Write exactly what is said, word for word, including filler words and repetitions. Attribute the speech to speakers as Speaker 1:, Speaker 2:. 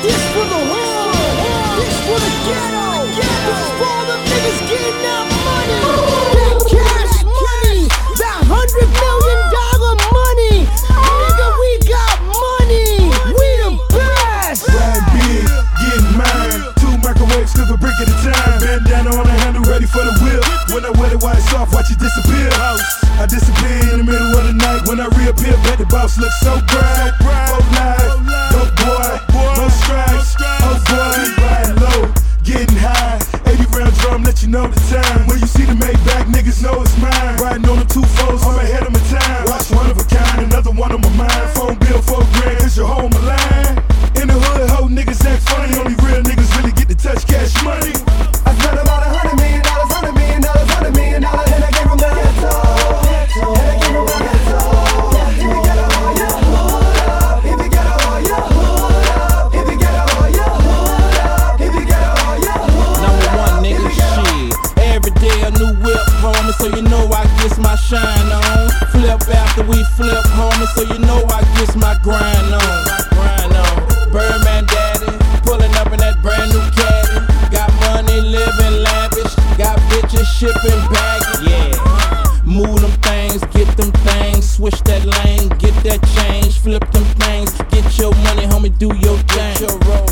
Speaker 1: This for the hood. This for the ghetto. This for all the niggas getting that money. That cash money. That hundred million dollar money. Nigga, we got money. We the best.
Speaker 2: Ride big, getting mine. Two microwaves, cook a brick at a time. Bandana on the handle, ready for the whip. When I wet it while it's soft, watch it disappear. I disappear in the middle of the night. When I reappear, bet the boss looks so bright. Both live, dope boy, no stripes. Oh boy, riding low, getting high. eighty round drum, let you know the time. When you see the Maybach, niggas know it's mine. Riding on the two fours, I'm ahead of my time. Watch one of a kind, another one on my mind. Phone bill, four grand, cause you hold my line. In the hood, ho, niggas act funny. Only real niggas really get to touch cash money.
Speaker 3: I spent about a hundred million dollars, hundred million dollars, hundred million dollars, and I gave him the ghetto. And I gave him the ghetto. If you get a hold your hood up, if you get a hold your hood up, if you get a hold your hood up, if you get a hold your hood up.
Speaker 4: Number one, nigga, shit. Every day a new whip, homie, so you know I gets my shine on. Flip after we flip, homie, so you know I gets my grind on. Grind on. Birdman daddy, pulling up in that brand new caddy. Got money, living lavish. Got bitches shipping baggage. Yeah. Move them things, get them things. Switch that lane, get that change. Flip them things, get your money, homie, do your thing.